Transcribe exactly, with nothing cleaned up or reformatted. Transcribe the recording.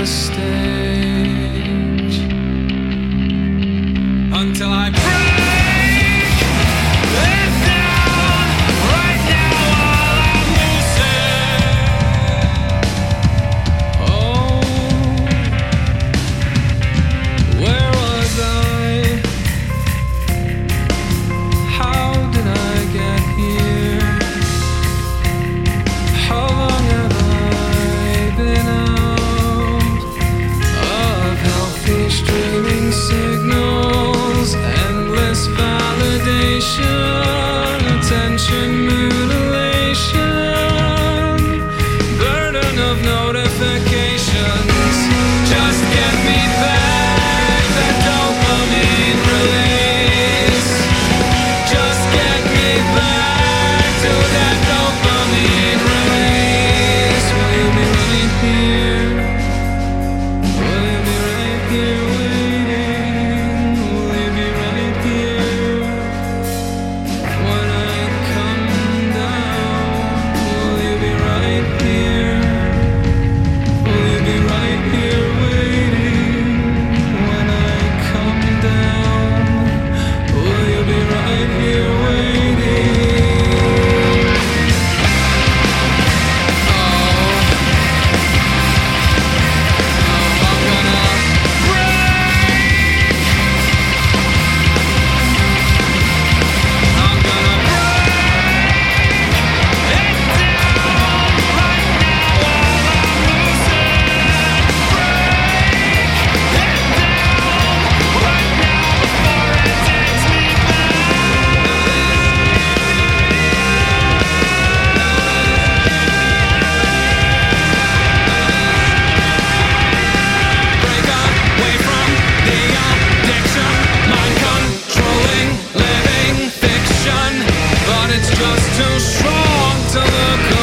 stage until I break it down. Right now all I'm losing. Oh, where was I? How did I get here? How long have I been out of healthy streaming signals? Endless validation, attention mutilation, burden of notifications. Just get me back that dopamine release. Just get me back to that dopamine release. Will you be right here? Will you be right here waiting? Will you be right here when I come down? Will you be right here? Will you be right here waiting when I come down? Will you be right here waiting? Oh, I'm gonna break. I'm gonna break it down. Right now all I'm losing. Break it down. Right now before it takes me break away from the addiction, mind controlling living fiction, but it's just too strong to look